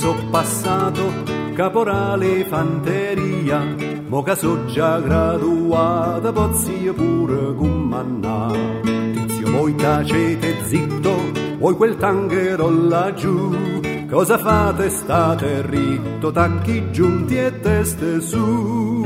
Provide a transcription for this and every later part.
so passato caporale fanteria, mo che so già graduata, pozzi pure comandà. Tizio, voi tacete zitto, voi quel tanghero laggiù, cosa fate? State ritto, tacchi giunti e teste su.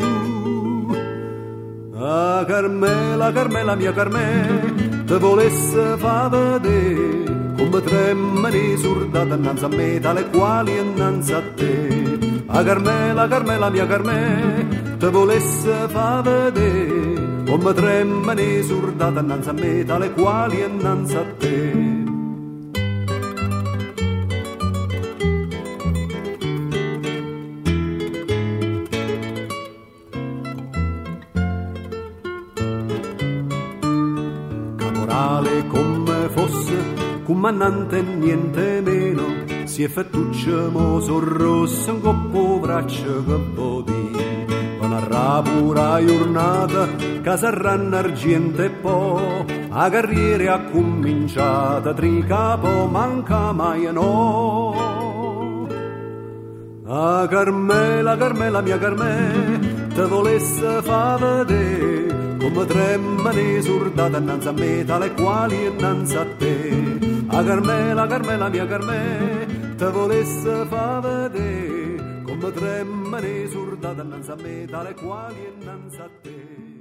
Ah, Carmela, Carmela, mia Carmela, te volesse fa vedere come tremano surdate innanzi a me, tale quali innanzi a te. Ah, Carmela, Carmela, mia Carmela, te volesse fa vedere come tremano surdate innanzi a me, tale quali innanzi a te. Come fosse comandante niente meno, si è fettuccio moso rosso un coppo braccio che vodi, con a pura giornata che sarranno argento e po', a carriera ha cominciata tricapo manca mai no. Ah, Carmela, Carmela, mia Carmela, te volesse fa vedere come tremano surdate innanzi a me, tale quali innanzi a te. Ah, Carmela, Carmela, mia Carmela, te volesse fa vedere come tremano surdate innanzi a me, tale quali innanzi a te.